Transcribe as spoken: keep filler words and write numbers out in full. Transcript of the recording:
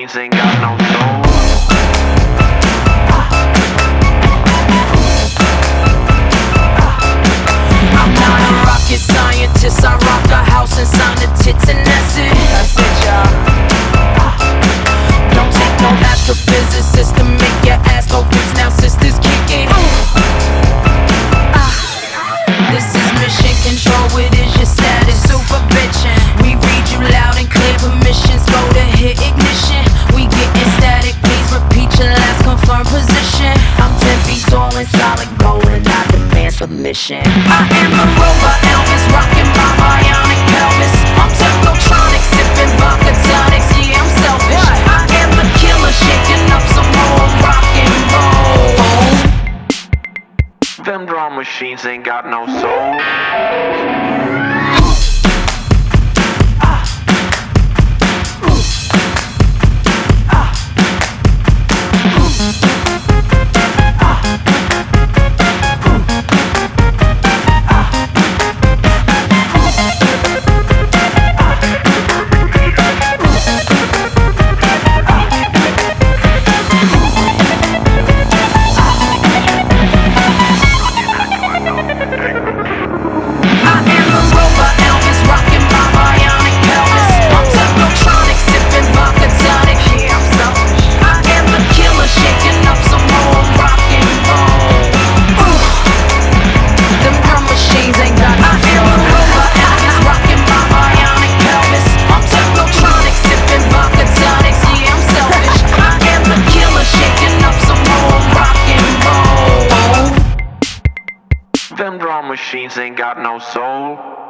machines ain't got no soul. I'm not a rocket scientist, I rock a house and sign the tits and that's it. That's it, y'all. Don't take no astrophysicist to make your ass go fix. Now sisters kick it. This is mission control, it is your status, super bitchin'. We read you loud and clear, permissions go to hit ignition. We gettin' static, please repeat your last confirmed position. I'm ten feet tall and solid gold and I demand submission. I am the robot Elvis, rockin' my bionic pelvis. I'm technotronic, sippin' vodka tonics, yeah I'm selfish. I am the killer, shaking up some more rock and roll. Them drum machines ain't got no soul. Them drum machines ain't got no soul.